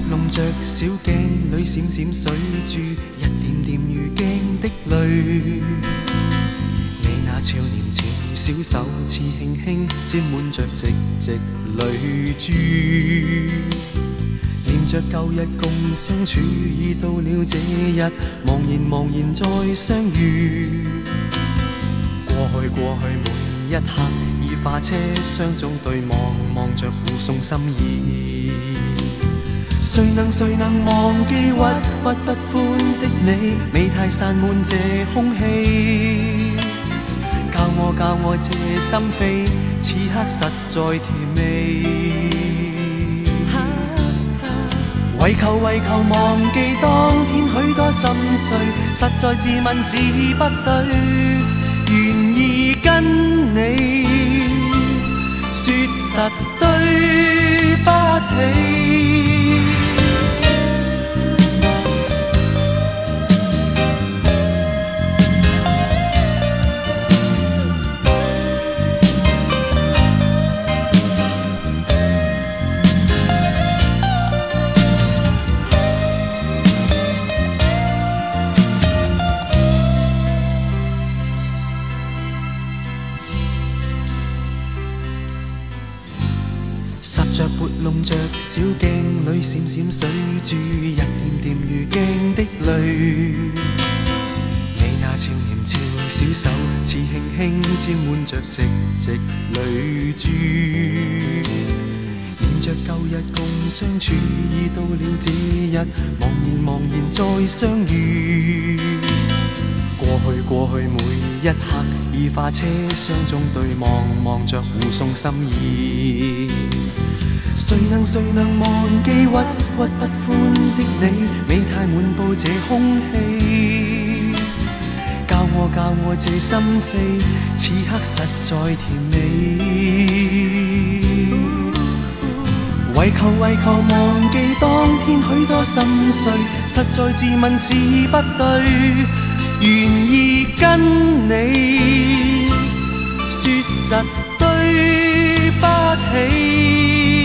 弄着小鏡裏閃閃水珠，一點點如鏡的淚。你那少年潮小手似輕輕沾滿着寂寂淚珠，念着舊日共相處，已到了這日，茫然茫然再相遇。過去每一刻，已化車廂中對望，望着互送心意。誰能忘記鬱鬱不歡的你，美態散滿這空氣。教我這心扉，此刻實在甜美。為求忘記當天許多心碎，實在自問是不對，願意跟你說實對不起。弄着小鏡裏閃閃水珠，一點點如鏡的淚。你那少年潮小手，似輕輕沾滿着寂寂淚珠。念着舊日共相處，已到了這日，茫然再相遇。過去每一刻，已化車廂中對望，望着互送心意。誰能忘記鬱鬱不歡的你，美態滿布這空氣。教我這心扉，此刻實在甜美。為求忘記當天許多心碎，實在自問是不對，願意跟你說實對不起。